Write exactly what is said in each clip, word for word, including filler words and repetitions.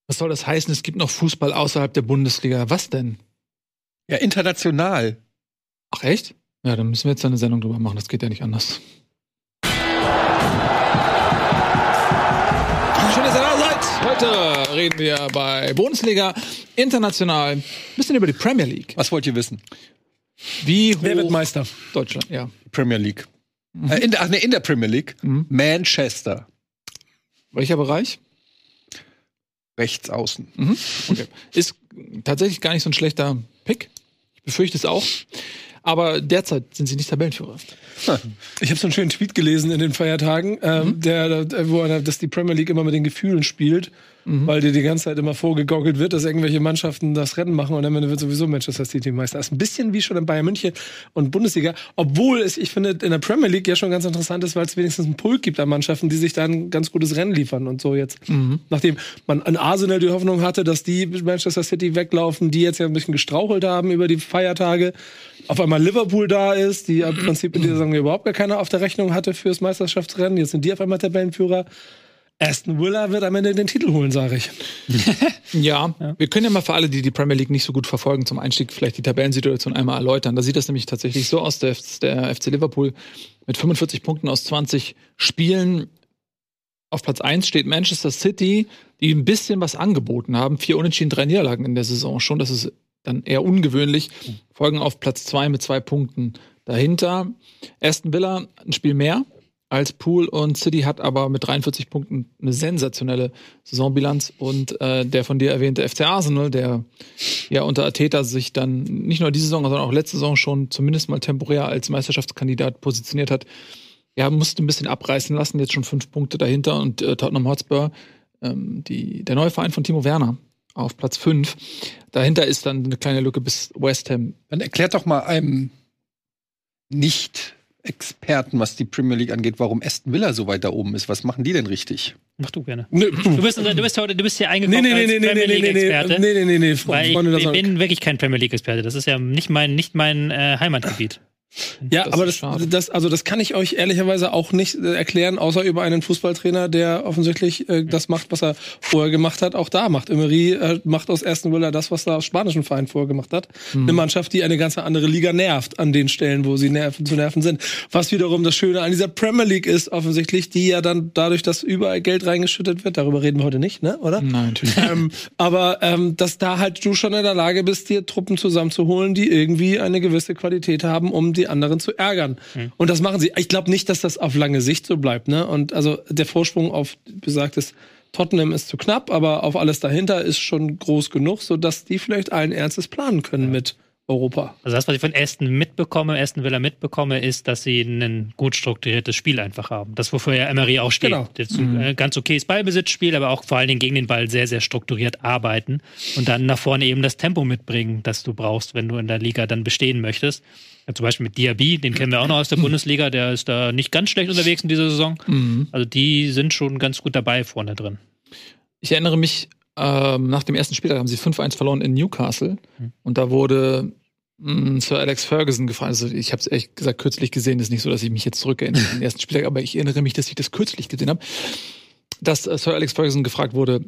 Was soll das heißen? Es gibt noch Fußball außerhalb der Bundesliga. Was denn? Ja, international. Ach, echt? Ja, dann müssen wir jetzt eine Sendung drüber machen. Das geht ja nicht anders. Schön, dass ihr da seid. Heute reden wir bei Bundesliga international ein bisschen über die Premier League. Was wollt ihr wissen? Wie hoch Wer wird Meister? Deutschland, ja. Premier League. Mhm. Äh, in, ach ne, in der Premier League. Mhm. Manchester. Welcher Bereich? Rechts außen. Mhm. Okay. Ist tatsächlich gar nicht so ein schlechter Pick. Ich befürchte es auch. Aber derzeit sind sie nicht Tabellenführer. Ich habe so einen schönen Tweet gelesen in den Feiertagen, ähm, mhm. der, der, wo einer, dass die Premier League immer mit den Gefühlen spielt, mhm. weil dir die ganze Zeit immer vorgegaukelt wird, dass irgendwelche Mannschaften das Rennen machen und am Ende wird sowieso Manchester City Meister. Das ist ein bisschen wie schon in Bayern München und Bundesliga, obwohl es, ich finde, in der Premier League ja schon ganz interessant ist, weil es wenigstens einen Pulk gibt an Mannschaften, die sich da ein ganz gutes Rennen liefern und so jetzt. Mhm. Nachdem man an Arsenal die Hoffnung hatte, dass die Manchester City weglaufen, die jetzt ja ein bisschen gestrauchelt haben über die Feiertage, auf einmal Liverpool da ist, die im Prinzip in dieser Saison überhaupt gar keiner auf der Rechnung hatte fürs Meisterschaftsrennen. Jetzt sind die auf einmal Tabellenführer. Aston Villa wird am Ende den Titel holen, sage ich. ja, ja, wir können ja mal für alle, die die Premier League nicht so gut verfolgen, zum Einstieg vielleicht die Tabellensituation einmal erläutern. Da sieht das nämlich tatsächlich so aus, der, der F C Liverpool mit fünfundvierzig Punkten aus zwanzig Spielen. Auf Platz eins steht Manchester City, die ein bisschen was angeboten haben. Vier Unentschieden, drei Niederlagen in der Saison schon. Das ist dann eher ungewöhnlich, folgen auf Platz zwei mit zwei Punkten dahinter. Aston Villa ein Spiel mehr als Pool und City hat aber mit dreiundvierzig Punkten eine sensationelle Saisonbilanz und äh, der von dir erwähnte F C Arsenal, der ja unter Arteta sich dann nicht nur diese Saison, sondern auch letzte Saison schon zumindest mal temporär als Meisterschaftskandidat positioniert hat, ja, musste ein bisschen abreißen lassen, jetzt schon fünf Punkte dahinter und äh, Tottenham Hotspur, ähm, die, der neue Verein von Timo Werner, auf Platz fünf. Dahinter ist dann eine kleine Lücke bis West Ham. Dann erklärt doch mal einem Nicht-Experten, was die Premier League angeht, warum Aston Villa so weit da oben ist. Was machen die denn richtig? Mach du gerne. Nee. Du, bist, du, bist heute, du bist hier eingekommen nee, nee, als nee, Premier nee, League-Experte. Nee, nee, nee, nee, Freunde, Weil ich, das ich bin wirklich kein Premier League-Experte. Das ist ja nicht mein, nicht mein äh, Heimatgebiet. Ja, das aber das, das, also das kann ich euch ehrlicherweise auch nicht äh, erklären, außer über einen Fußballtrainer, der offensichtlich äh, das macht, was er vorher gemacht hat, auch da macht. Emery äh, macht aus Aston Villa das, was er aus spanischen Verein vorher gemacht hat. Mhm. Eine Mannschaft, die eine ganz andere Liga nervt, an den Stellen, wo sie nerven, zu nerven sind. Was wiederum das Schöne an dieser Premier League ist, offensichtlich, die ja dann dadurch, dass überall Geld reingeschüttet wird, darüber reden wir heute nicht, ne, oder? Nein, natürlich. ähm, aber ähm, dass da halt du schon in der Lage bist, dir Truppen zusammenzuholen, die irgendwie eine gewisse Qualität haben, um die anderen zu ärgern. Mhm. Und das machen sie. Ich glaube nicht, dass das auf lange Sicht so bleibt. Ne? Und also der Vorsprung auf besagtes Tottenham ist zu knapp, aber auf alles dahinter ist schon groß genug, sodass die vielleicht allen Ernstes planen können ja. mit Europa. Also das, was ich von Aston mitbekomme, Aston Villa mitbekomme, ist, dass sie ein gut strukturiertes Spiel einfach haben. Das, wofür ja Emery auch steht. Genau. Das mhm. ganz okayes Ballbesitzspiel, aber auch vor allen Dingen gegen den Ball sehr, sehr strukturiert arbeiten und dann nach vorne eben das Tempo mitbringen, das du brauchst, wenn du in der Liga dann bestehen möchtest. Ja, zum Beispiel mit Diaby, den kennen wir auch noch aus der Bundesliga, der ist da nicht ganz schlecht unterwegs in dieser Saison. Mhm. Also die sind schon ganz gut dabei vorne drin. Ich erinnere mich, ähm, nach dem ersten Spieltag haben sie fünf eins verloren in Newcastle mhm. und da wurde mh, Sir Alex Ferguson gefragt. Also ich habe es ehrlich gesagt kürzlich gesehen, ist nicht so, dass ich mich jetzt zurückerinnere an den ersten Spieltag, aber ich erinnere mich, dass ich das kürzlich gesehen habe, dass äh, Sir Alex Ferguson gefragt wurde,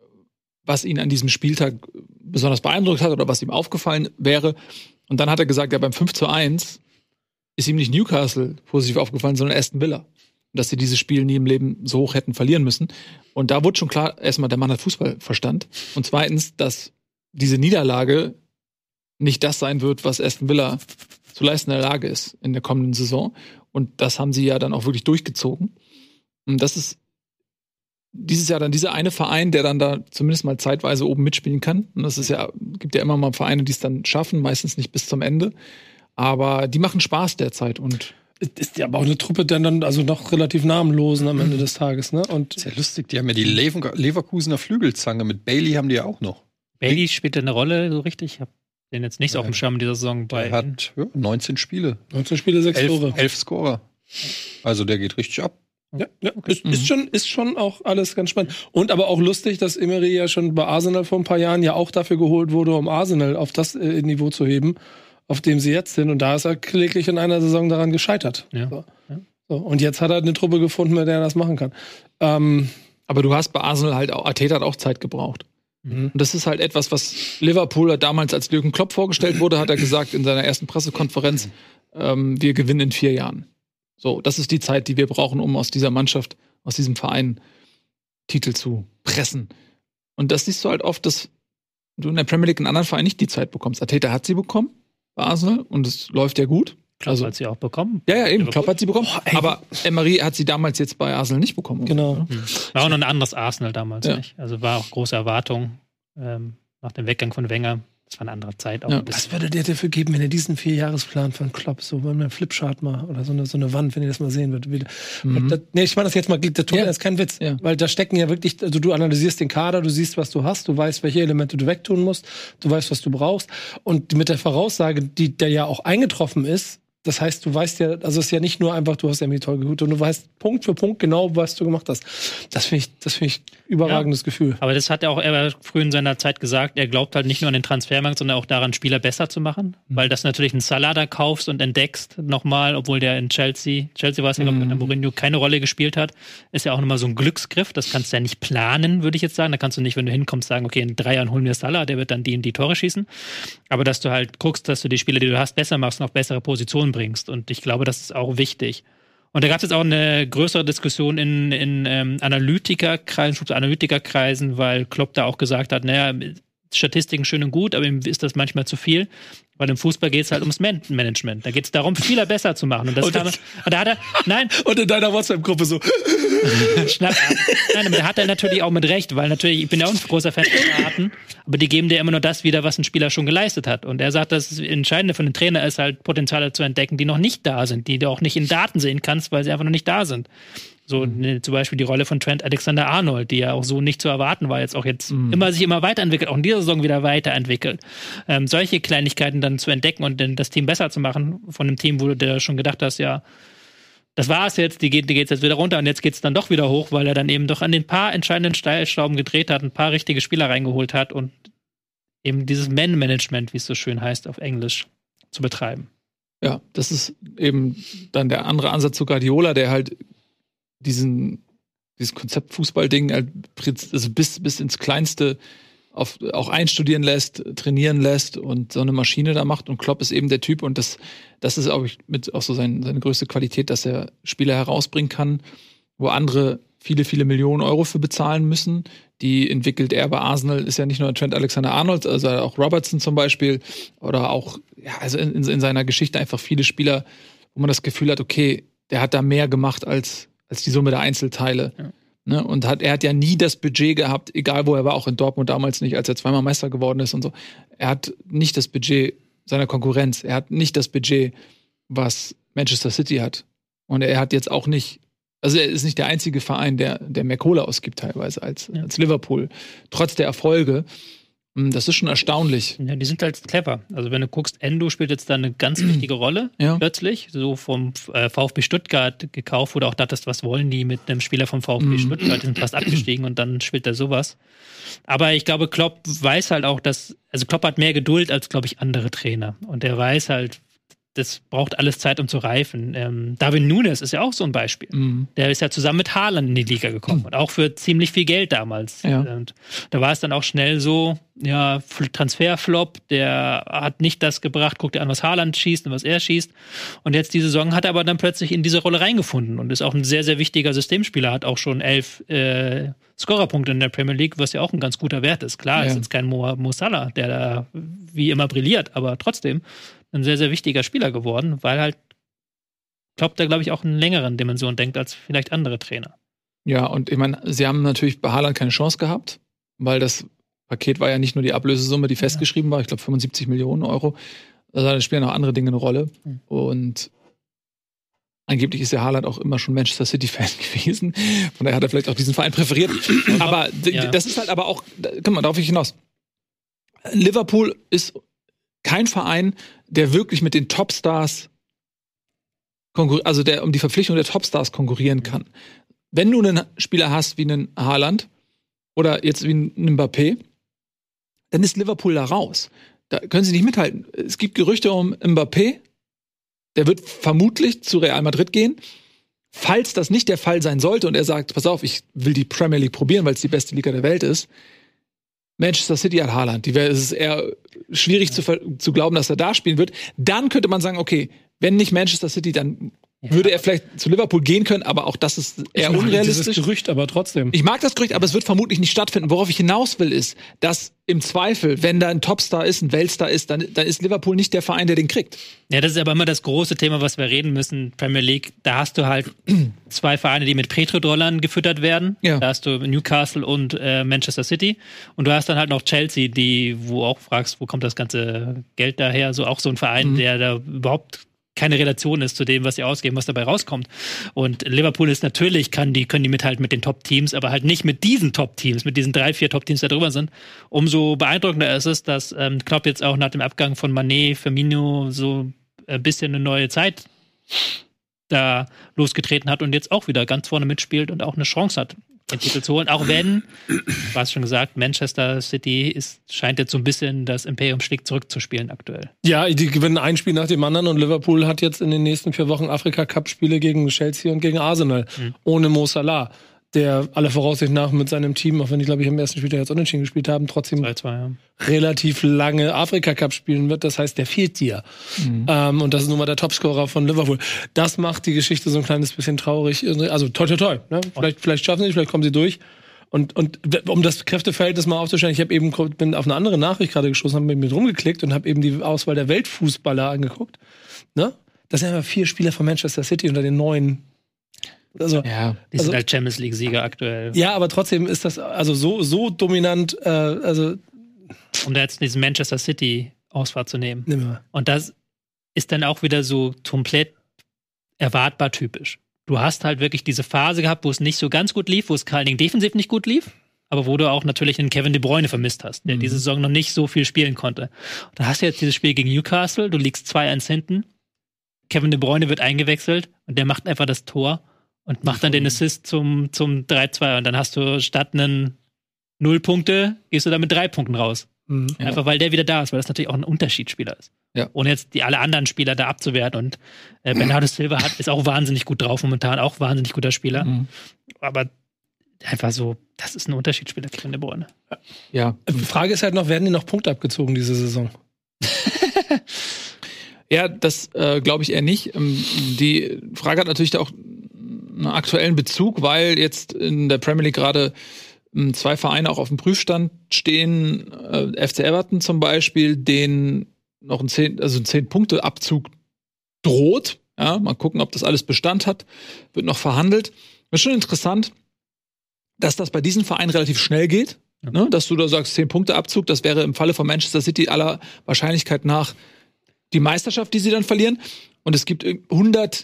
was ihn an diesem Spieltag besonders beeindruckt hat oder was ihm aufgefallen wäre. Und dann hat er gesagt, ja, beim fünf zu eins ist ihm nicht Newcastle positiv aufgefallen, sondern Aston Villa. Und dass sie dieses Spiel nie im Leben so hoch hätten verlieren müssen. Und da wurde schon klar, erstmal, der Mann hat Fußballverstand. Und zweitens, dass diese Niederlage nicht das sein wird, was Aston Villa zu leisten in der Lage ist in der kommenden Saison. Und das haben sie ja dann auch wirklich durchgezogen. Und das ist dieses Jahr dann dieser eine Verein, der dann da zumindest mal zeitweise oben mitspielen kann. Und das ist ja, gibt ja immer mal Vereine, die es dann schaffen, meistens nicht bis zum Ende. Aber die machen Spaß derzeit und ist ja aber auch eine Truppe, der dann also noch relativ namenlosen am Ende des Tages, ne? Und ist ja lustig, die haben ja die Lever- Leverkusener Flügelzange, mit Bailey haben die ja auch noch. Bailey spielt eine Rolle so richtig? Ich habe den jetzt nicht ja. auf dem Schirm dieser Saison bei. Er hat ja, neunzehn Spiele. neunzehn Spiele, sechs elf, Tore. elf Scorer. Also der geht richtig ab. Ja, ja. Okay. Ist, ist, schon, ist schon auch alles ganz spannend. Und aber auch lustig, dass Emery ja schon bei Arsenal vor ein paar Jahren ja auch dafür geholt wurde, um Arsenal auf das äh, Niveau zu heben, auf dem sie jetzt sind. Und da ist er kläglich in einer Saison daran gescheitert. Ja. So. Ja. So. Und jetzt hat er eine Truppe gefunden, mit der er das machen kann. Ähm, aber du hast bei Arsenal halt auch, Arteta hat auch Zeit gebraucht. Mhm. Und das ist halt etwas, was Liverpool damals, als Jürgen Klopp vorgestellt wurde, hat er gesagt in seiner ersten Pressekonferenz, ähm, wir gewinnen in vier Jahren. So, das ist die Zeit, die wir brauchen, um aus dieser Mannschaft, aus diesem Verein Titel zu pressen. Und das siehst du halt oft, dass du in der Premier League in anderen Vereinen nicht die Zeit bekommst. Arteta hat sie bekommen bei Arsenal und es läuft ja gut. Klopp also, hat sie auch bekommen. Ja, ja, eben. Klopp hat sie bekommen. Oh, aber Emery hat sie damals jetzt bei Arsenal nicht bekommen. Genau. Mhm. War auch noch ein anderes Arsenal damals, ja. nicht? Also war auch große Erwartung ähm, nach dem Weggang von Wenger. Das war eine andere Zeit. Auch ja. ein Was würdet ihr dafür geben, wenn ihr diesen Vierjahresplan von Klopp, so wenn man einen Flipchart mal oder so eine, so eine Wand, wenn ihr das mal sehen würdet? Wieder. Mhm. Das, nee, ich meine das jetzt mal, der Ton, ja. Das ist kein Witz. Ja. Weil da stecken ja wirklich, also du analysierst den Kader, du siehst, was du hast, du weißt, welche Elemente du wegtun musst, du weißt, was du brauchst. Und mit der Voraussage, die da ja auch eingetroffen ist, das heißt, du weißt ja, also es ist ja nicht nur einfach, du hast irgendwie toll gehutet, und du weißt Punkt für Punkt genau, was du gemacht hast. Das finde ich, das finde ich überragendes ja, Gefühl. Aber das hat er auch er früh in seiner Zeit gesagt, er glaubt halt nicht nur an den Transfermarkt, sondern auch daran, Spieler besser zu machen. Mhm. Weil das natürlich einen Salah da kaufst und entdeckst nochmal, obwohl der in Chelsea, Chelsea war es ja, glaube ich, unter Mourinho keine Rolle gespielt hat, ist ja auch nochmal so ein Glücksgriff. Das kannst du ja nicht planen, würde ich jetzt sagen. Da kannst du nicht, wenn du hinkommst, sagen, okay, in drei Jahren holen wir Salah, der wird dann die in die Tore schießen. Aber dass du halt guckst, dass du die Spieler, die du hast, besser machst und auf bessere Positionen bringst. Und ich glaube, das ist auch wichtig. Und da gab es jetzt auch eine größere Diskussion in, in ähm, Analytikerkreisen, Analytikerkreisen, weil Klopp da auch gesagt hat, naja, Statistiken schön und gut, aber ihm ist das manchmal zu viel. Weil im Fußball geht es halt ums Man- Management. Da geht es darum, Spieler besser zu machen. Und das und, kann man, und da hat er, nein. Und in deiner WhatsApp-Gruppe so. Schnapp, nein, aber da hat er natürlich auch mit Recht, weil natürlich, ich bin ja auch ein großer Fan von Daten, aber die geben dir immer nur das wieder, was ein Spieler schon geleistet hat. Und er sagt, das Entscheidende für den Trainer ist halt, Potenziale zu entdecken, die noch nicht da sind, die du auch nicht in Daten sehen kannst, weil sie einfach noch nicht da sind. So ne, zum Beispiel die Rolle von Trent Alexander-Arnold, die ja auch so nicht zu erwarten war, jetzt auch jetzt mhm. immer sich immer weiterentwickelt, auch in dieser Saison wieder weiterentwickelt. Ähm, solche Kleinigkeiten dann zu entdecken und dann das Team besser zu machen, von einem Team, wo du dir schon gedacht hast, ja, das war's jetzt, die geht, die geht's jetzt wieder runter und jetzt geht's dann doch wieder hoch, weil er dann eben doch an den paar entscheidenden Stellschrauben gedreht hat, ein paar richtige Spieler reingeholt hat und eben dieses Man-Management, wie es so schön heißt auf Englisch, zu betreiben. Ja, das ist eben dann der andere Ansatz zu Guardiola, der halt diesen, dieses Konzept Fußballding halt also bis, bis ins Kleinste auf, auch einstudieren lässt, trainieren lässt und so eine Maschine da macht. Und Klopp ist eben der Typ und das, das ist auch mit auch so sein, seine größte Qualität, dass er Spieler herausbringen kann, wo andere viele, viele Millionen Euro für bezahlen müssen. Die entwickelt er bei Arsenal, ist ja nicht nur Trent Alexander-Arnold, also auch Robertson zum Beispiel oder auch, ja, also in, in seiner Geschichte einfach viele Spieler, wo man das Gefühl hat, okay, der hat da mehr gemacht als als die Summe der Einzelteile. Ja. Ne? Und hat, er hat ja nie das Budget gehabt, egal wo er war, auch in Dortmund damals nicht, als er zweimal Meister geworden ist und so. Er hat nicht das Budget seiner Konkurrenz. Er hat nicht das Budget, was Manchester City hat. Und er hat jetzt auch nicht, also er ist nicht der einzige Verein, der, der mehr Kohle ausgibt teilweise als, ja. als Liverpool. Trotz der Erfolge. Das ist schon erstaunlich. Ja, die sind halt clever. Also wenn du guckst, Endo spielt jetzt da eine ganz wichtige Rolle, ja. plötzlich. So vom äh, VfB Stuttgart gekauft, wo du auch dachtest, was wollen die mit einem Spieler vom VfB mhm. Stuttgart? Die sind fast abgestiegen und dann spielt er sowas. Aber ich glaube, Klopp weiß halt auch, dass, also Klopp hat mehr Geduld als, glaube ich, andere Trainer. Und er weiß halt, das braucht alles Zeit, um zu reifen. Ähm, Darwin Núñez ist ja auch so ein Beispiel. Mhm. Der ist ja zusammen mit Haaland in die Liga gekommen mhm. und auch für ziemlich viel Geld damals. Ja. Und da war es dann auch schnell so, ja, Transferflop, der hat nicht das gebracht, guck dir an, was Haaland schießt und was er schießt. Und jetzt diese Saison hat er aber dann plötzlich in diese Rolle reingefunden und ist auch ein sehr, sehr wichtiger Systemspieler, hat auch schon elf äh, Scorerpunkte in der Premier League, was ja auch ein ganz guter Wert ist. Klar, ja. ist jetzt kein Mo, Mo Salah, der da wie immer brilliert, aber trotzdem ein sehr, sehr wichtiger Spieler geworden, weil halt Klopp da, glaube ich, auch in längeren Dimensionen denkt als vielleicht andere Trainer. Ja, und ich meine, sie haben natürlich bei Haaland keine Chance gehabt, weil das Paket war ja nicht nur die Ablösesumme, die festgeschrieben war, ich glaube fünfundsiebzig Millionen Euro, da spielen auch andere Dinge eine Rolle. Mhm. Und angeblich ist ja Haaland auch immer schon Manchester City-Fan gewesen, von daher hat er vielleicht auch diesen Verein präferiert. Aber ja. das ist halt aber auch, guck mal, darauf ich hinaus. Liverpool ist kein Verein, der wirklich mit den Topstars konkur- also der um die Verpflichtung der Topstars konkurrieren kann. Wenn du einen Spieler hast wie einen Haaland oder jetzt wie einen Mbappé, dann ist Liverpool da raus. Da können sie nicht mithalten. Es gibt Gerüchte um Mbappé, der wird vermutlich zu Real Madrid gehen. Falls das nicht der Fall sein sollte und er sagt, pass auf, ich will die Premier League probieren, weil es die beste Liga der Welt ist, Manchester City hat Haaland. Die wär, es ist eher schwierig ja. zu, zu glauben, dass er da spielen wird. Dann könnte man sagen, okay, wenn nicht Manchester City, dann ja. würde er vielleicht zu Liverpool gehen können, aber auch das ist eher ich unrealistisch. Dieses Gerücht, aber trotzdem. Ich mag das Gerücht, aber es wird vermutlich nicht stattfinden. Worauf ich hinaus will, ist, dass im Zweifel, wenn da ein Topstar ist, ein Weltstar ist, dann, dann ist Liverpool nicht der Verein, der den kriegt. Ja, das ist aber immer das große Thema, was wir reden müssen. Premier League, da hast du halt zwei Vereine, die mit Petrodollar gefüttert werden. Ja. Da hast du Newcastle und äh, Manchester City. Und du hast dann halt noch Chelsea, die, wo auch fragst, wo kommt das ganze Geld daher? So auch so ein Verein, mhm. der da überhaupt keine Relation ist zu dem, was sie ausgeben, was dabei rauskommt. Und Liverpool ist natürlich, kann die, können die mithalten mit den Top-Teams, aber halt nicht mit diesen Top-Teams, mit diesen drei, vier Top-Teams, die da drüber sind. Umso beeindruckender ist es, dass ähm, Klopp jetzt auch nach dem Abgang von Mané, Firmino so ein bisschen eine neue Zeit da losgetreten hat und jetzt auch wieder ganz vorne mitspielt und auch eine Chance hat, den Titel zu holen. Auch wenn, du hast schon gesagt, Manchester City ist, scheint jetzt so ein bisschen das Imperium schlägt zurückzuspielen aktuell. Ja, die gewinnen ein Spiel nach dem anderen und Liverpool hat jetzt in den nächsten vier Wochen Afrika-Cup-Spiele gegen Chelsea und gegen Arsenal. Mhm. Ohne Mo Salah, der aller Voraussicht nach mit seinem Team, auch wenn die, glaube ich, am ersten Spieltag jetzt unentschieden gespielt haben, trotzdem zwei zwei, ja. relativ lange Afrika-Cup spielen wird. Das heißt, der fehlt dir. Mhm. Ähm, und das ist nun mal der Topscorer von Liverpool. Das macht die Geschichte so ein kleines bisschen traurig. Also toi, toi, toi. Ne? Vielleicht, vielleicht schaffen sie es, vielleicht kommen sie durch. Und, und um das Kräfteverhältnis mal aufzustellen, ich habe eben bin auf eine andere Nachricht gerade gestoßen, habe mir rumgeklickt und habe eben die Auswahl der Weltfußballer angeguckt. Ne? Das sind aber vier Spieler von Manchester City unter den neuen. Also, ja, die also, sind halt Champions League-Sieger aktuell. Ja, aber trotzdem ist das also so, so dominant. Äh, also um da jetzt diesen Manchester City-Ausfahrt zu nehmen. Nimm mal. Und das ist dann auch wieder so komplett erwartbar typisch. Du hast halt wirklich diese Phase gehabt, wo es nicht so ganz gut lief, wo es vor allen Dingen defensiv nicht gut lief, aber wo du auch natürlich einen Kevin De Bruyne vermisst hast, der mhm. diese Saison noch nicht so viel spielen konnte. Und da hast du jetzt dieses Spiel gegen Newcastle, du liegst zwei eins hinten, Kevin De Bruyne wird eingewechselt und der macht einfach das Tor und macht dann den Assist zum, zum drei zwei und dann hast du statt einen null Punkte, gehst du da mit drei Punkten raus. Mhm. Einfach weil der wieder da ist, weil das natürlich auch ein Unterschiedsspieler ist. Ja. Ohne jetzt die alle anderen Spieler da abzuwerten. Und äh, Bernardo Silva hat, ist auch wahnsinnig gut drauf momentan, auch wahnsinnig guter Spieler. Mhm. Aber einfach so, das ist ein Unterschiedsspieler, Kevin De Bruyne. Ja. Die Frage ist halt noch, werden die noch Punkte abgezogen diese Saison? Ja, das äh, glaube ich eher nicht. Ähm, die Frage hat natürlich auch einen aktuellen Bezug, weil jetzt in der Premier League gerade ähm, zwei Vereine auch auf dem Prüfstand stehen. Äh, F C Everton zum Beispiel, den noch ein zehn, also ein zehn-Punkte-Abzug droht. Ja, mal gucken, ob das alles Bestand hat. Wird noch verhandelt. Ist schon interessant, dass das bei diesen Vereinen relativ schnell geht. Ja. Ne? Dass du da sagst, zehn-Punkte-Abzug, das wäre im Falle von Manchester City aller Wahrscheinlichkeit nach die Meisterschaft, die sie dann verlieren. Und es gibt hundert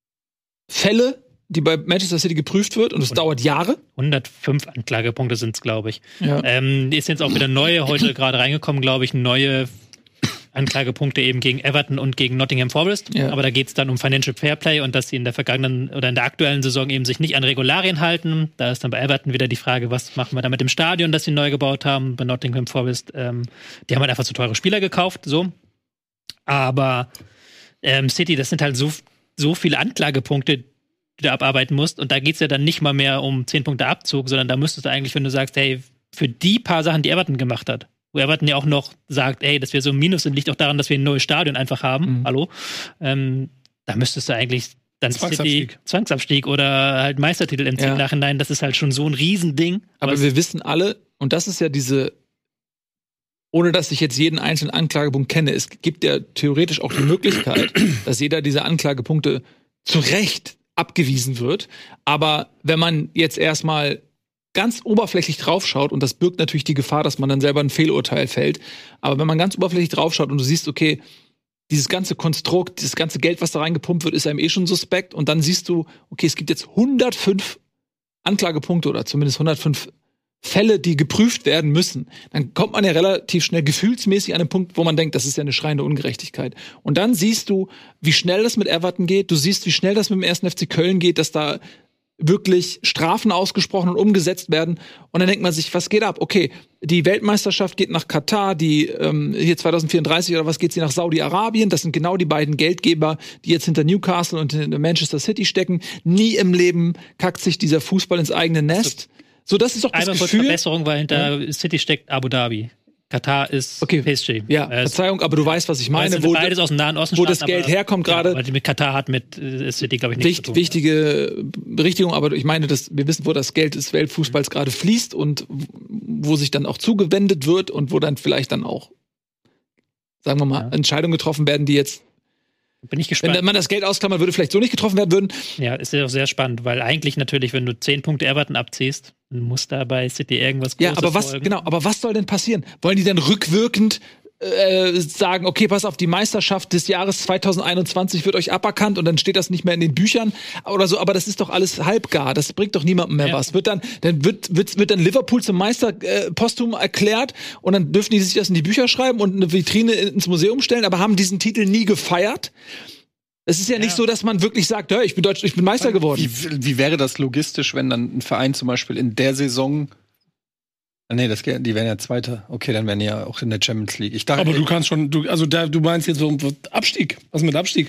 Fälle, die bei Manchester City geprüft wird. Und es dauert Jahre. hundertfünf Anklagepunkte sind es, glaube ich. Ja. Ähm, ist jetzt auch wieder neue, heute gerade reingekommen, glaube ich, neue Anklagepunkte eben gegen Everton und gegen Nottingham Forest. Ja. Aber da geht es dann um Financial Fairplay und dass sie in der vergangenen oder in der aktuellen Saison eben sich nicht an Regularien halten. Da ist dann bei Everton wieder die Frage, was machen wir da mit dem Stadion, das sie neu gebaut haben. Bei Nottingham Forest, ähm, die haben halt einfach zu teure Spieler gekauft, so. Aber ähm, City, das sind halt so, so viele Anklagepunkte, die du abarbeiten musst. Und da geht es ja dann nicht mal mehr um zehn Punkte Abzug, sondern da müsstest du eigentlich, wenn du sagst, hey, für die paar Sachen, die Everton gemacht hat, wo Everton ja auch noch sagt, ey, dass wir so ein Minus sind, liegt auch daran, dass wir ein neues Stadion einfach haben. Mhm. Hallo. Ähm, da müsstest du eigentlich dann Zwangsabstieg. City, Zwangsabstieg oder halt Meistertitel im ja. Nachhinein. Das ist halt schon so ein Riesending. Aber wir wissen alle, und das ist ja diese, ohne dass ich jetzt jeden einzelnen Anklagepunkt kenne, es gibt ja theoretisch auch die Möglichkeit, dass jeder dieser Anklagepunkte zu Recht abgewiesen wird. Aber wenn man jetzt erstmal ganz oberflächlich draufschaut, und das birgt natürlich die Gefahr, dass man dann selber ein Fehlurteil fällt, aber wenn man ganz oberflächlich draufschaut und du siehst, okay, dieses ganze Konstrukt, dieses ganze Geld, was da reingepumpt wird, ist einem eh schon suspekt, und dann siehst du, okay, es gibt jetzt hundertfünf Anklagepunkte oder zumindest hundertfünf Fälle, die geprüft werden müssen, dann kommt man ja relativ schnell gefühlsmäßig an den Punkt, wo man denkt, das ist ja eine schreiende Ungerechtigkeit. Und dann siehst du, wie schnell das mit Everton geht, du siehst, wie schnell das mit dem ersten F C Köln geht, dass da wirklich Strafen ausgesprochen und umgesetzt werden. Und dann denkt man sich, was geht ab? Okay, die Weltmeisterschaft geht nach Katar, die ähm, hier zwanzig vierunddreißig oder was geht sie nach Saudi-Arabien. Das sind genau die beiden Geldgeber, die jetzt hinter Newcastle und hinter Manchester City stecken. Nie im Leben kackt sich dieser Fußball ins eigene Nest. So, das ist doch das Einmal kurz Gefühl. Verbesserung, weil hinter ja. City steckt Abu Dhabi. Katar ist okay. P S G. Ja, äh, Verzeihung, aber du weißt, was ich meine. Wo beides aus dem Nahen Osten wo das Geld aber, herkommt gerade. Ja, weil mit Katar hat mit äh, City, glaube ich, nichts Wicht, zu tun. Wichtige Berichtigung, aber ich meine, dass wir wissen, wo das Geld des Weltfußballs mhm. gerade fließt und wo sich dann auch zugewendet wird und wo dann vielleicht dann auch, sagen wir mal, ja. Entscheidungen getroffen werden, die jetzt Bin ich gespannt. Wenn man das Geld ausklammern würde, vielleicht so nicht getroffen werden würden. Ja, ist ja auch sehr spannend, weil eigentlich natürlich, wenn du zehn Punkte Everton abziehst, muss da bei City irgendwas Großes Ja, aber was, folgen. genau, aber was soll denn passieren? Wollen die dann rückwirkend äh, sagen, okay, pass auf, die Meisterschaft des Jahres zwanzig einundzwanzig wird euch aberkannt und dann steht das nicht mehr in den Büchern oder so, aber das ist doch alles halbgar, das bringt doch niemandem mehr ja. was. Wird dann, dann wird, wird, wird dann Liverpool zum Meister äh, posthum erklärt und dann dürfen die sich das in die Bücher schreiben und eine Vitrine ins Museum stellen, aber haben diesen Titel nie gefeiert. Es ist ja, ja nicht so, dass man wirklich sagt, ja, ich bin Deutsch, ich bin Meister geworden. Wie, wie wäre das logistisch, wenn dann ein Verein zum Beispiel in der Saison ah, nee, das, die wären ja Zweiter. Okay, dann wären die ja auch in der Champions League. Ich dachte, aber du kannst schon, du, also da, du meinst jetzt so Abstieg. Was mit Abstieg?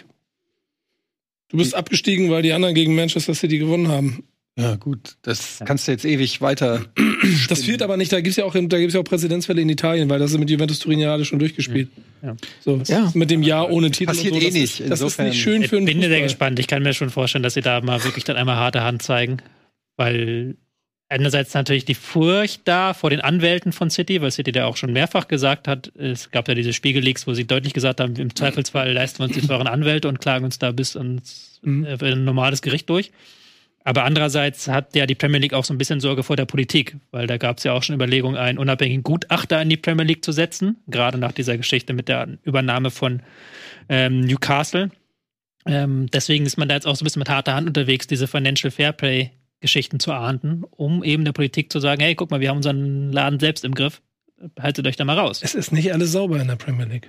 Du bist die, abgestiegen, weil die anderen gegen Manchester City gewonnen haben. Ja, gut. Das ja. kannst du jetzt ewig weiter. Das führt aber nicht, da gibt's ja auch, da gibt's ja auch Präzedenzfälle in Italien, weil das ist mit Juventus Turin ja alle schon durchgespielt. Ja. So, ja. mit dem Jahr ohne Titel. Passiert und so, eh das nicht. Ist, das Insofern ist nicht schön für einen Ich bin Fußball. sehr gespannt. Ich kann mir schon vorstellen, dass sie da mal wirklich dann einmal harte Hand zeigen, weil einerseits natürlich die Furcht da vor den Anwälten von City, weil City da auch schon mehrfach gesagt hat, es gab ja diese Spiegelleaks, wo sie deutlich gesagt haben, im Zweifelsfall leisten wir uns die teuren Anwälte und klagen uns da bis ins mhm. äh, ein normales Gericht durch. Aber andererseits hat ja die Premier League auch so ein bisschen Sorge vor der Politik, weil da gab es ja auch schon Überlegungen, einen unabhängigen Gutachter in die Premier League zu setzen, gerade nach dieser Geschichte mit der Übernahme von ähm, Newcastle. Ähm, deswegen ist man da jetzt auch so ein bisschen mit harter Hand unterwegs, diese Financial Fairplay-Geschichten zu ahnden, um eben der Politik zu sagen, hey, guck mal, wir haben unseren Laden selbst im Griff, haltet euch da mal raus. Es ist nicht alles sauber in der Premier League.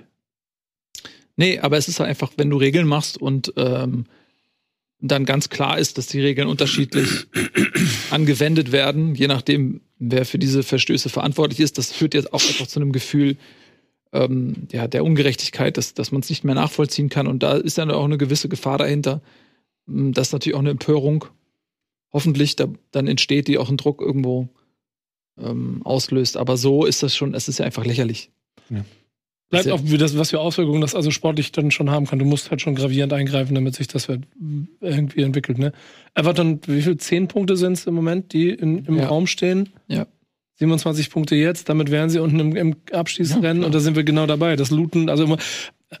Nee, aber es ist halt einfach, wenn du Regeln machst und ähm, dann ganz klar ist, dass die Regeln unterschiedlich angewendet werden, je nachdem, wer für diese Verstöße verantwortlich ist. Das führt jetzt auch einfach zu einem Gefühl ähm, ja, der Ungerechtigkeit, dass, dass man es nicht mehr nachvollziehen kann. Und da ist dann auch eine gewisse Gefahr dahinter, dass natürlich auch eine Empörung hoffentlich da, dann entsteht, die auch einen Druck irgendwo ähm, auslöst. Aber so ist das schon, es ist ja einfach lächerlich. Ja. Bleibt auch, wie das, was für Auswirkungen das also sportlich dann schon haben kann. Du musst halt schon gravierend eingreifen, damit sich das halt irgendwie entwickelt. Ne? Everton, wie viel? Zehn Punkte sind es im Moment, die in, im ja. Raum stehen? Ja. siebenundzwanzig Punkte jetzt, damit wären sie unten im, im Abschießrennen ja, und da sind wir genau dabei. Das Luton, also immer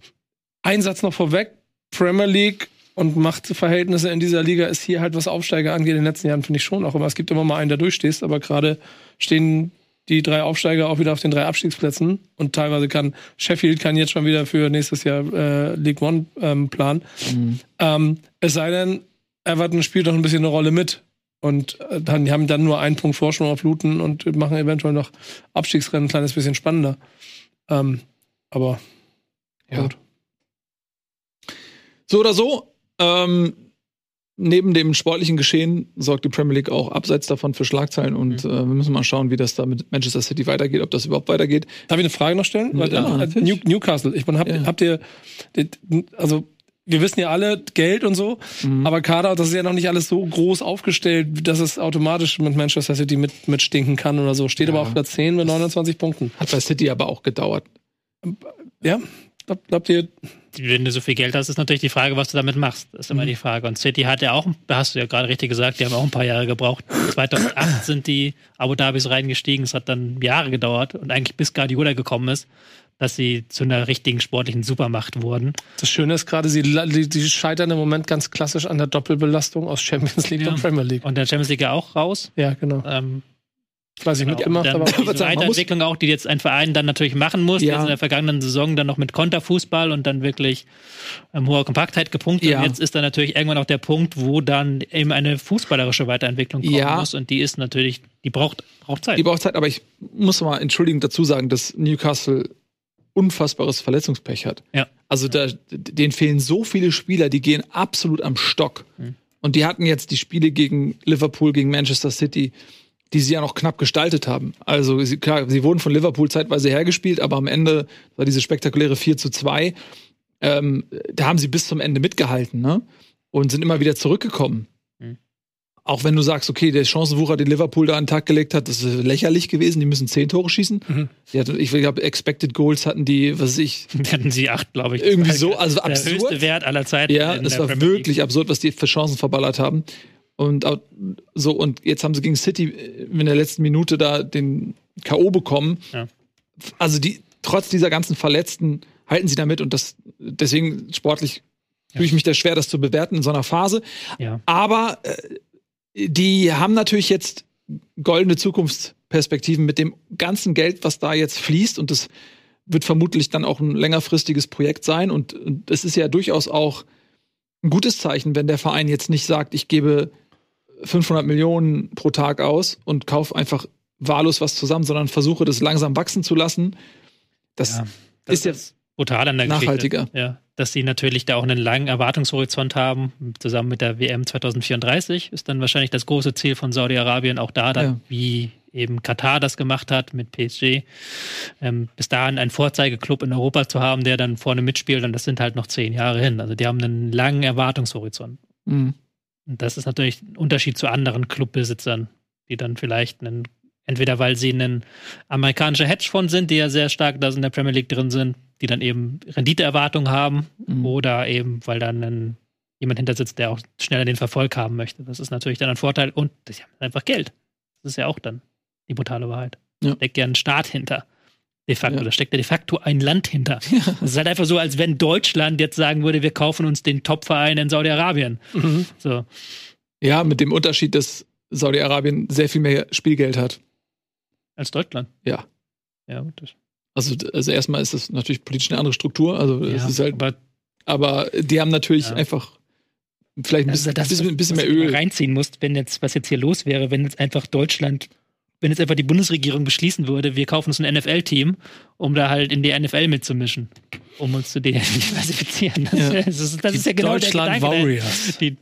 ein Satz noch vorweg, Premier League und Machtverhältnisse in dieser Liga ist hier halt, was Aufsteiger angeht, in den letzten Jahren finde ich schon auch immer. Es gibt immer mal einen, der durchstehst, aber gerade stehen die drei Aufsteiger auch wieder auf den drei Abstiegsplätzen und teilweise kann Sheffield kann jetzt schon wieder für nächstes Jahr äh, League One ähm, planen. Mhm. Ähm, es sei denn, Everton spielt noch ein bisschen eine Rolle mit und äh, dann die haben dann nur einen Punkt Vorsprung auf Luton und machen eventuell noch Abstiegsrennen ein kleines bisschen spannender. Ähm, aber ja. Gut. So oder so, ähm, neben dem sportlichen Geschehen sorgt die Premier League auch abseits davon für Schlagzeilen und mhm. äh, wir müssen mal schauen, wie das da mit Manchester City weitergeht, ob das überhaupt weitergeht. Darf ich eine Frage noch stellen? Ja, ja, äh, New, Newcastle, ich meine, habt, ja. habt ihr, also wir wissen ja alle, Geld und so, mhm. aber Kader, das ist ja noch nicht alles so groß aufgestellt, dass es automatisch mit Manchester City mit, mitstinken kann oder so. Steht ja. aber auf Platz zehn mit neunundzwanzig Punkten. Hat bei City aber auch gedauert. Ja, glaubt ihr... Wenn du so viel Geld hast, ist natürlich die Frage, was du damit machst. Das ist immer mhm. die Frage. Und City hat ja auch, da hast du ja gerade richtig gesagt, die haben auch ein paar Jahre gebraucht. zweitausendacht sind die Abu Dhabis reingestiegen. Es hat dann Jahre gedauert. Und eigentlich bis Guardiola gekommen ist, dass sie zu einer richtigen sportlichen Supermacht wurden. Das Schöne ist gerade, sie, sie scheitern im Moment ganz klassisch an der Doppelbelastung aus Champions League ja. und Premier League. Und der Champions League ja auch raus. Ja, genau. Ähm, Weiß ich mitgemacht, aber die Weiterentwicklung auch, die jetzt ein Verein dann natürlich machen muss, ja. jetzt in der vergangenen Saison dann noch mit Konterfußball und dann wirklich ähm, hoher Kompaktheit gepunktet. Ja. Und jetzt ist dann natürlich irgendwann auch der Punkt, wo dann eben eine fußballerische Weiterentwicklung kommen ja. muss und die ist natürlich, die braucht, braucht Zeit. Die braucht Zeit, aber ich muss mal entschuldigend dazu sagen, dass Newcastle unfassbares Verletzungspech hat. Ja. Also da, denen fehlen so viele Spieler, die gehen absolut am Stock. Mhm. Und die hatten jetzt die Spiele gegen Liverpool, gegen Manchester City, die sie ja noch knapp gestaltet haben. Also sie, klar, sie wurden von Liverpool zeitweise hergespielt, aber am Ende war diese spektakuläre vier zu zwei. Ähm, da haben sie bis zum Ende mitgehalten, ne? Und sind immer wieder zurückgekommen. Mhm. auch wenn du sagst, okay, der Chancenwucher, den Liverpool da an den Tag gelegt hat, das ist lächerlich gewesen, die müssen zehn Tore schießen. Mhm. Die hatten, ich glaube, Expected Goals hatten die, was weiß ich. Hatten sie acht, glaube ich. Irgendwie so, also der absurd. Der höchste Wert aller Zeiten. Ja, das war Premier wirklich League. Absurd, was die für Chancen verballert haben. Und so, und jetzt haben sie gegen City in der letzten Minute da den K O bekommen. Ja. Also die, trotz dieser ganzen Verletzten halten sie damit und das, deswegen sportlich ja. tue ich mich da schwer, das zu bewerten in so einer Phase. Ja. Aber äh, die haben natürlich jetzt goldene Zukunftsperspektiven mit dem ganzen Geld, was da jetzt fließt. Und das wird vermutlich dann auch ein längerfristiges Projekt sein. Und es ist ja durchaus auch ein gutes Zeichen, wenn der Verein jetzt nicht sagt, ich gebe fünfhundert Millionen pro Tag aus und kaufe einfach wahllos was zusammen, sondern versuche, das langsam wachsen zu lassen. Das, ja, das ist jetzt brutal an der nachhaltiger. Geschichte. Ja, dass sie natürlich da auch einen langen Erwartungshorizont haben. Zusammen mit der W M zwanzig vierunddreißig ist dann wahrscheinlich das große Ziel von Saudi-Arabien auch da, dann, ja. wie eben Katar das gemacht hat mit P S G. Ähm, bis dahin einen Vorzeigeklub in Europa zu haben, der dann vorne mitspielt, und das sind halt noch zehn Jahre hin. Also die haben einen langen Erwartungshorizont. Mhm. Und das ist natürlich ein Unterschied zu anderen Clubbesitzern, die dann vielleicht einen, entweder weil sie ein amerikanischer Hedgefonds sind, die ja sehr stark da in der Premier League drin sind, die dann eben Renditeerwartungen haben, mhm. oder eben, weil dann ein, jemand hinter sitzt, der auch schneller den Verfolg haben möchte. Das ist natürlich dann ein Vorteil, und die haben einfach Geld. Das ist ja auch dann die brutale Wahrheit. Da ja. steckt ja ein Staat hinter. De facto, ja. da steckt ja de facto ein Land hinter. Ja. Das ist halt einfach so, als wenn Deutschland jetzt sagen würde, wir kaufen uns den Top-Verein in Saudi-Arabien. Mhm. So. Ja, mit dem Unterschied, dass Saudi-Arabien sehr viel mehr Spielgeld hat. Als Deutschland? Ja. Ja, das Also, also erstmal ist das natürlich politisch eine andere Struktur. Also es ja, ist halt, aber, aber die haben natürlich ja. einfach vielleicht ein bisschen, also das, bisschen, ein bisschen was, mehr was Öl. Du reinziehen musst, wenn jetzt, was jetzt hier los wäre, wenn jetzt einfach Deutschland, wenn jetzt einfach die Bundesregierung beschließen würde, wir kaufen uns ein N F L-Team, um da halt in die N F L mitzumischen, um uns zu diversifizieren. Das, ja. das, ist, das ist ja genau Deutschland der Gedanke. Warriors. Die,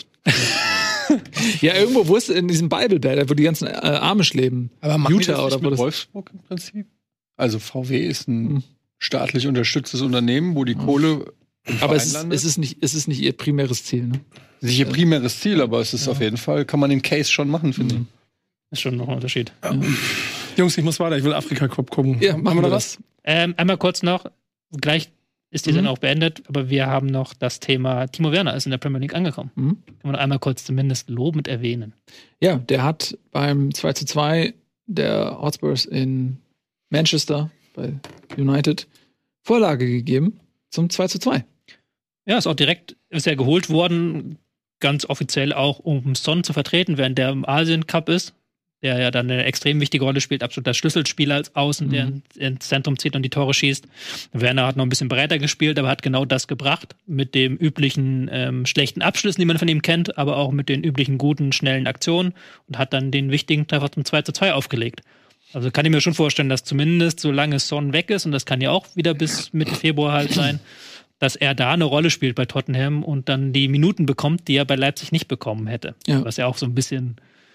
Ja, irgendwo, wo ist in diesem Bible Belt, wo die ganzen äh, Amish leben? Aber machen Utah die das oder nicht wo mit das Wolfsburg im Prinzip? Also V W ist ein hm. staatlich unterstütztes Unternehmen, wo die ja. Kohle im aber es ist, landet. es, ist nicht, es ist nicht ihr primäres Ziel, ne? Es ist ihr primäres Ziel, aber es ist ja. auf jeden Fall, kann man den Case schon machen, finde ich. Mhm. Ist schon noch ein Unterschied. Ja. Ja. Jungs, ich muss weiter, ich will Afrika-Cup gucken. Ja, machen wir noch was? Ähm, einmal kurz noch, gleich ist die mhm. Sendung auch beendet, aber wir haben noch das Thema, Timo Werner ist in der Premier League angekommen. Mhm. Kann man noch einmal kurz zumindest lobend erwähnen. Ja, der hat beim zwei zu zwei der Hotspurs in Manchester bei United Vorlage gegeben zum zwei zu zwei. Ja, ist auch direkt, ist ja geholt worden, ganz offiziell auch, um Son zu vertreten, während der im Asien Cup ist, der ja dann eine extrem wichtige Rolle spielt, absoluter Schlüsselspieler als Außen, mhm. der ins Zentrum zieht und die Tore schießt. Werner hat noch ein bisschen breiter gespielt, aber hat genau das gebracht, mit dem üblichen ähm, schlechten Abschlüssen, die man von ihm kennt, aber auch mit den üblichen guten, schnellen Aktionen, und hat dann den wichtigen Treffer zum zwei zu zwei aufgelegt. Also kann ich mir schon vorstellen, dass zumindest solange Son weg ist, und das kann ja auch wieder bis Mitte Februar halt sein, dass er da eine Rolle spielt bei Tottenham und dann die Minuten bekommt, die er bei Leipzig nicht bekommen hätte. Ja. Was ja auch so ein bisschen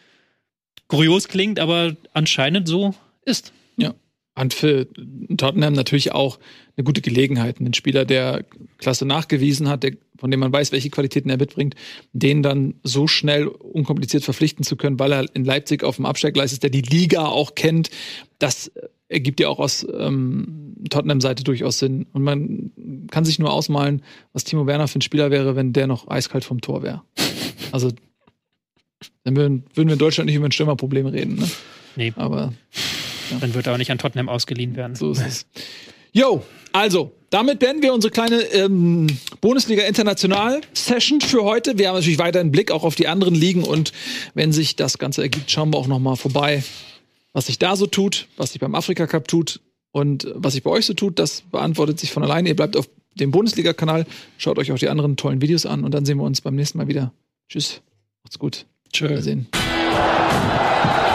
kurios klingt, aber anscheinend so ist. Ja. Und für Tottenham natürlich auch eine gute Gelegenheit. Ein Spieler, der Klasse nachgewiesen hat, der, von dem man weiß, welche Qualitäten er mitbringt, den dann so schnell unkompliziert verpflichten zu können, weil er in Leipzig auf dem Abstellgleis ist, der die Liga auch kennt. Das ergibt ja auch aus ähm, Tottenham-Seite durchaus Sinn. Und man kann sich nur ausmalen, was Timo Werner für ein Spieler wäre, wenn der noch eiskalt vom Tor wäre. Also dann würden, würden wir in Deutschland nicht über ein Stürmerproblem reden. Ne? Nee. Aber ja. Dann wird er auch nicht an Tottenham ausgeliehen werden. So ist es. Jo, also, damit beenden wir unsere kleine ähm, Bundesliga International Session für heute. Wir haben natürlich weiter einen Blick auch auf die anderen Ligen, und wenn sich das Ganze ergibt, schauen wir auch noch mal vorbei, was sich da so tut, was sich beim Afrika Cup tut und was sich bei euch so tut. Das beantwortet sich von alleine. Ihr bleibt auf dem Bundesliga-Kanal, schaut euch auch die anderen tollen Videos an, und dann sehen wir uns beim nächsten Mal wieder. Tschüss, macht's gut. Tschö. Wiedersehen.